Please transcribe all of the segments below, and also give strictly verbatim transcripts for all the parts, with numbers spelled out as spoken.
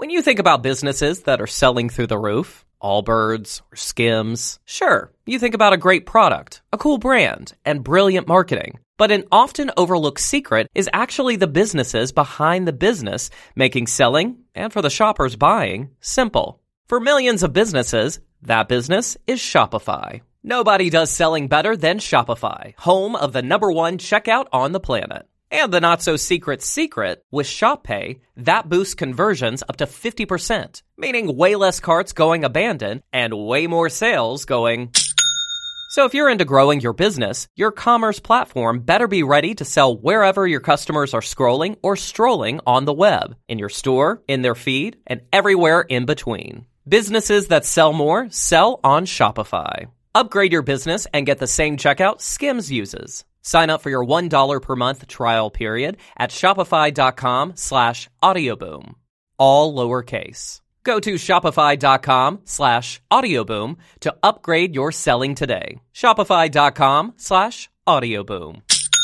When you think about businesses that are selling through the roof, Allbirds or Skims, sure, you think about a great product, a cool brand, and brilliant marketing. But an often overlooked secret is actually the businesses behind the business, making selling, and for the shoppers buying, simple. For millions of businesses, that business is Shopify. Nobody does selling better than Shopify, home of the number one checkout on the planet. And the not-so-secret secret, with ShopPay, that boosts conversions up to fifty percent, meaning way less carts going abandoned and way more sales going... So if you're into growing your business, your commerce platform better be ready to sell wherever your customers are scrolling or strolling on the web, in your store, in their feed, and everywhere in between. Businesses that sell more sell on Shopify. Upgrade your business and get the same checkout Skims uses. Sign up for your one dollar per month trial period at shopify.com slash audioboom. All lowercase. Go to shopify.com slash audioboom to upgrade your selling today. Shopify.com slash audioboom.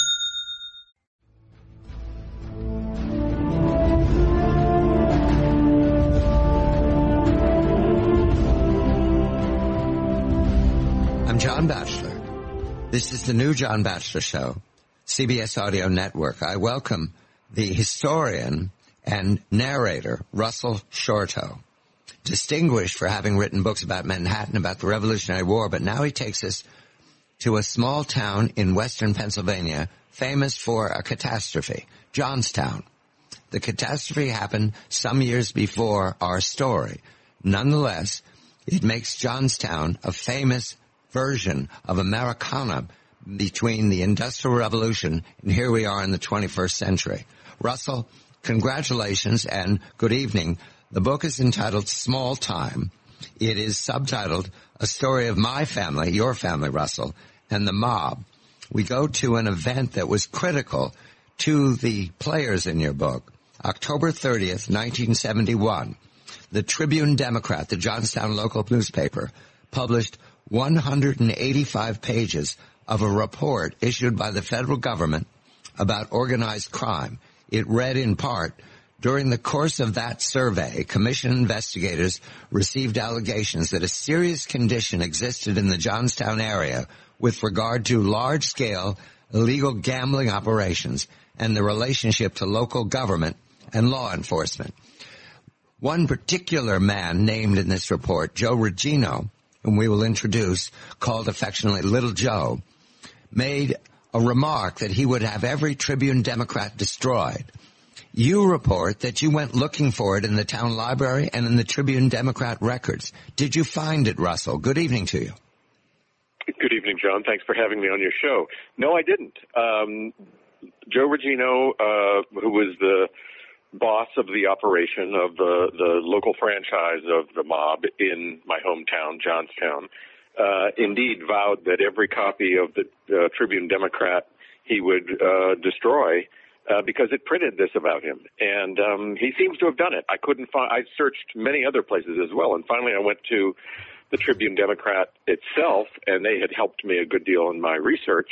I'm John Batchelor. This is the new John Batchelor Show, C B S Audio Network. I welcome the historian and narrator, Russell Shorto, distinguished for having written books about Manhattan, about the Revolutionary War, but now he takes us to a small town in western Pennsylvania, famous for a catastrophe, Johnstown. The catastrophe happened some years before our story. Nonetheless, it makes Johnstown a famous version of Americana between the Industrial Revolution and here we are in the twenty-first century. Russell, congratulations and good evening. The book is entitled Small Time. It is subtitled A Story of My Family, Your Family, Russell, and the Mob. We go to an event that was critical to the players in your book. October thirtieth, nineteen seventy-one, the Tribune Democrat, the Johnstown local newspaper, published one hundred eighty-five pages of a report issued by the federal government about organized crime. It read in part, during the course of that survey, commission investigators received allegations that a serious condition existed in the Johnstown area with regard to large-scale illegal gambling operations and the relationship to local government and law enforcement. One particular man named in this report, Joe Regino, whom we will introduce, called affectionately Little Joe, made a remark that he would have every Tribune Democrat destroyed. You report that you went looking for it in the town library and in the Tribune Democrat records. Did you find it, Russell? Good evening to you. Good evening, John. Thanks for having me on your show. No, I didn't. Um, Joe Regino, uh, who was the boss of the operation of the, the local franchise of the mob in my hometown, Johnstown, uh, indeed vowed that every copy of the uh, Tribune Democrat he would uh, destroy uh, because it printed this about him. And um, he seems to have done it. I couldn't find, I searched many other places as well. And finally I went to the Tribune Democrat itself, and they had helped me a good deal in my research.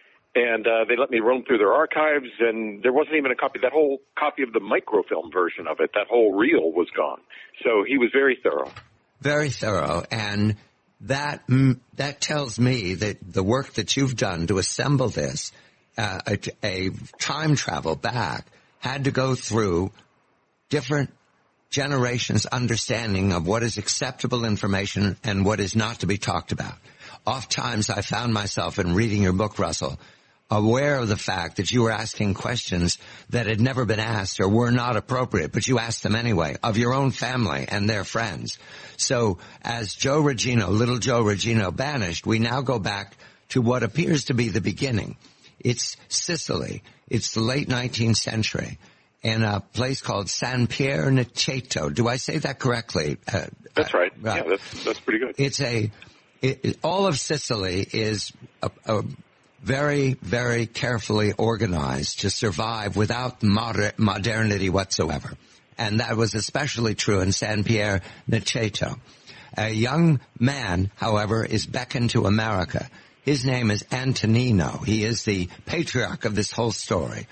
And uh, they let me roam through their archives, and there wasn't even a copy. That whole copy of the microfilm version of it, that whole reel was gone. So he was very thorough. Very thorough, and that mm, that tells me that the work that you've done to assemble this, uh, a, a time travel back, had to go through different generations' understanding of what is acceptable information and what is not to be talked about. Oftentimes I found myself in reading your book, Russell, aware of the fact that you were asking questions that had never been asked or were not appropriate, but you asked them anyway, of your own family and their friends. So as Joe Regino, Little Joe Regino, vanished, we now go back to what appears to be the beginning. It's Sicily. It's the late nineteenth century in a place called San Pier Niceto. Do I say that correctly? Uh, that's right. Uh, yeah, that's, that's pretty good. It's a, it, it, all of Sicily is a, a very, very carefully organized to survive without moder- modernity whatsoever. And that was especially true in San Pier Niceto. A young man, however, is beckoned to America. His name is Antonino. He is the patriarch of this whole story.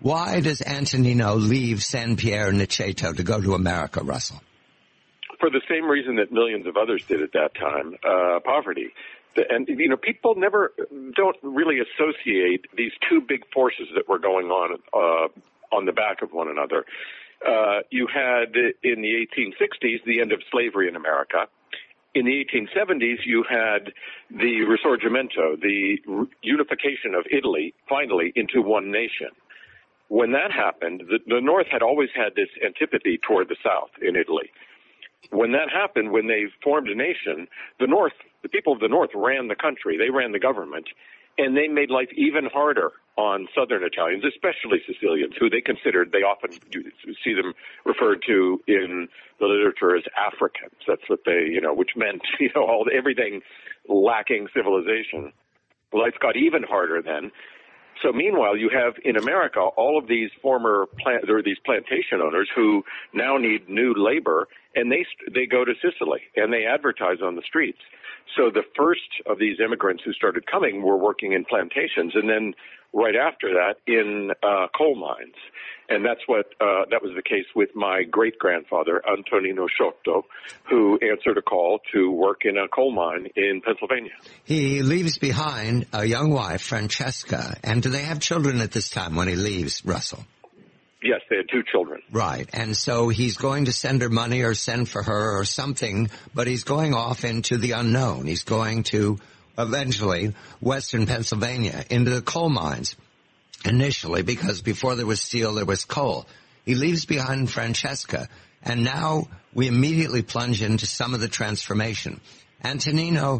Why does Antonino leave San Pier Niceto to go to America, Russell? For the same reason that millions of others did at that time, uh, poverty. And, you know, people never, don't really associate these two big forces that were going on uh, on the back of one another. Uh, you had, in the eighteen sixties, the end of slavery in America. In the eighteen seventies, you had the Risorgimento, the unification of Italy, finally, into one nation. When that happened, the, the North had always had this antipathy toward the South in Italy. When that happened, when they formed a nation, the North, the people of the North ran the country. They ran the government, and they made life even harder on Southern Italians, especially Sicilians, who they considered, they often see them referred to in the literature as Africans. That's what they, you know, which meant, you know, all everything lacking civilization. Life got even harder then. So meanwhile, you have in America all of these former plant, or these plantation owners who now need new labor, and they they go to Sicily and they advertise on the streets. So the first of these immigrants who started coming were working in plantations, and then right after that in uh, coal mines. And that's what uh, that was the case with my great grandfather Antonino Sciotto, who answered a call to work in a coal mine in Pennsylvania. He leaves behind a young wife, Francesca, and do they have children at this time when he leaves, Russell? Yes, they had two children. Right. And so he's going to send her money or send for her or something, but he's going off into the unknown. He's going to eventually western Pennsylvania into the coal mines initially, because before there was steel, there was coal. He leaves behind Francesca, and now we immediately plunge into some of the transformation. Antonino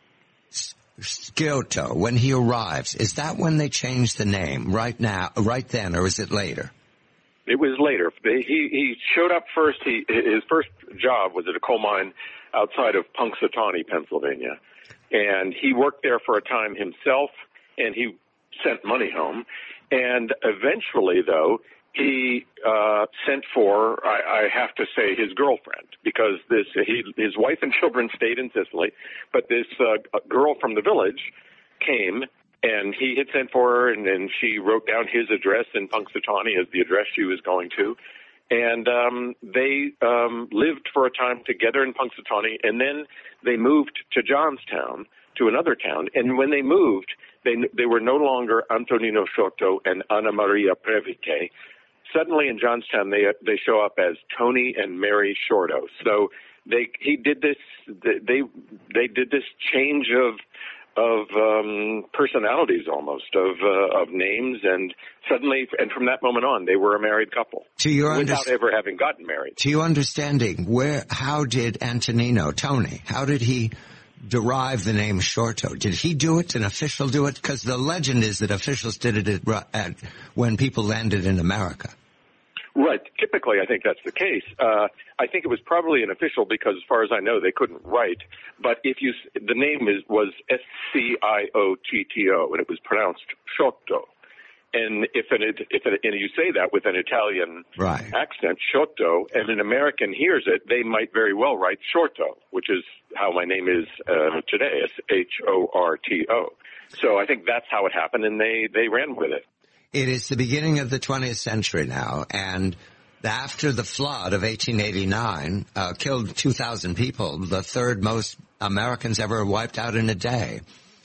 Sciotto, when he arrives, is that when they change the name right now, right then, or is it later? It was later. He he showed up first. He his first job was at a coal mine outside of Punxsutawney, Pennsylvania, and he worked there for a time himself, and he sent money home. And eventually, though, he uh sent for, I, I have to say, his girlfriend, because this he, his wife and children stayed in Sicily, but this uh, girl from the village came. And he had sent for her, and then she wrote down his address in Punxsutawney as the address she was going to. And um, they um, lived for a time together in Punxsutawney, and then they moved to Johnstown, to another town. And when they moved, they they were no longer Antonino Sciotto and Anna Maria Previte. Suddenly in Johnstown, they they show up as Tony and Mary Sciotto. So they he did this they they did this change of. of um, personalities almost, of uh, of names, and suddenly, and from that moment on, they were a married couple, to your without ever having gotten married. To your understanding, where, how did Antonino, Tony, how did he derive the name Sciotto? Did he do it, an official do it? Because the legend is that officials did it at, at, when people landed in America. Right. Typically, I think that's the case. Uh, I think it was probably an official because, as far as I know, they couldn't write. But if you, the name is was S C I O T T O, and it was pronounced Sciotto. And if an, if an, and you say that with an Italian right. accent, Sciotto, and an American hears it, they might very well write Shorto, which is how my name is uh, today, H O R T O. So I think that's how it happened, and they, they ran with it. It is the beginning of the twentieth century now, and after the flood of eighteen eighty-nine uh, killed two thousand people, the third most Americans ever wiped out in a day.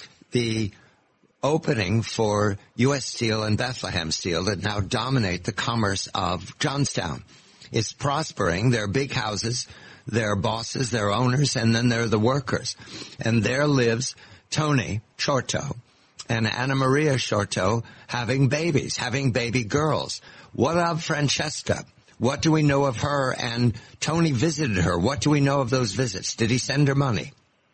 The opening for U S Steel and Bethlehem Steel that now dominate the commerce of Johnstown is prospering. There are big houses, there are bosses, there are owners, and then there are the workers. And there lives Tony Sciotto and Anna Maria Sciotto having babies, having baby girls. What of Francesca? What do we know of her? And Tony visited her. What do we know of those visits? Did he send her money?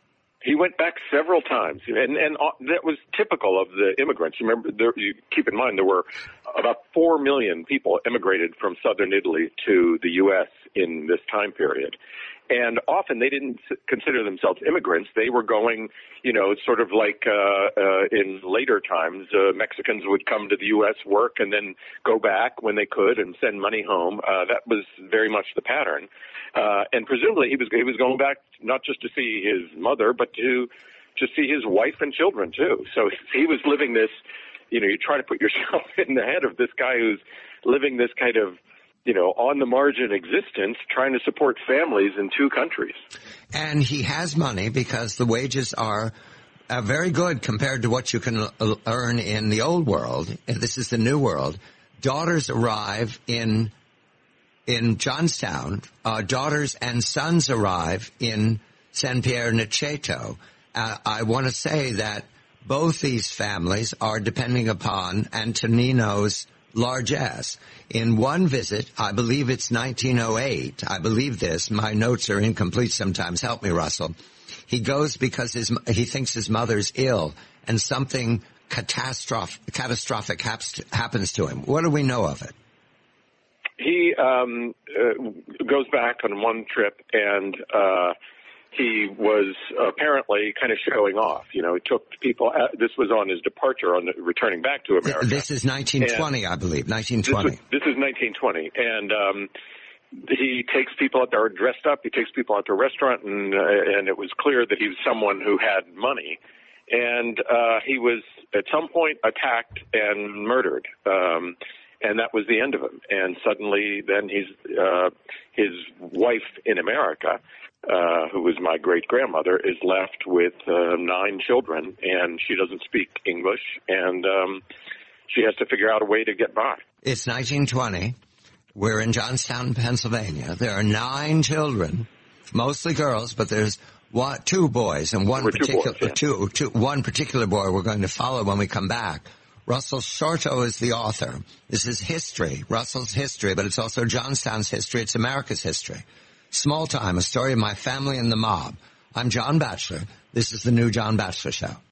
He went back several times, and, and that was typical of the immigrants. You remember, there, you keep in mind there were about four million people immigrated from southern Italy to the U S in this time period. And often they didn't consider themselves immigrants. They were going, you know, sort of like uh, uh, in later times, uh, Mexicans would come to the U S, work, and then go back when they could and send money home. Uh, that was very much the pattern. Uh, and presumably he was he was going back not just to see his mother, but to to see his wife and children too. So he was living this you know, you try to put yourself in the head of this guy who's living this kind of, you know, on the margin existence, trying to support families in two countries. And he has money because the wages are uh, very good compared to what you can uh, earn in the old world. This is the new world. Daughters arrive in in Johnstown. Uh, daughters and sons arrive in San Pierre Niceto. Uh, I want to say that both these families are depending upon Antonino's largesse. In one visit, I believe it's nineteen oh eight, I believe this, my notes are incomplete sometimes, help me, Russell. He goes because his, he thinks his mother's ill and something catastrophic, catastrophic happens to him. What do we know of it? He um, uh, goes back on one trip and uh, he was apparently kind of showing off. You know, he took people, uh, this was on his departure, on the, returning back to America. This is nineteen twenty, and I believe, nineteen twenty. This, was, this is nineteen twenty. And um, he takes people out there dressed up. He takes people out to a restaurant, and, uh, and it was clear that he was someone who had money. And uh, he was, at some point, attacked and murdered. Um, and that was the end of him. And suddenly, then he's, uh, his wife in America, Uh, who was my great-grandmother, is left with uh, nine children, and she doesn't speak English, and um, she has to figure out a way to get by. It's nineteen twenty. We're in Johnstown, Pennsylvania. There are nine children, mostly girls, but there's one, two boys and one particular two, boys, yeah. two, two, one particular boy we're going to follow when we come back. Russell Shorto is the author. This is history, Russell's history, but it's also Johnstown's history. It's America's history. Small Time, a story of my family and the mob. I'm John Batchelor. This is the new John Batchelor Show.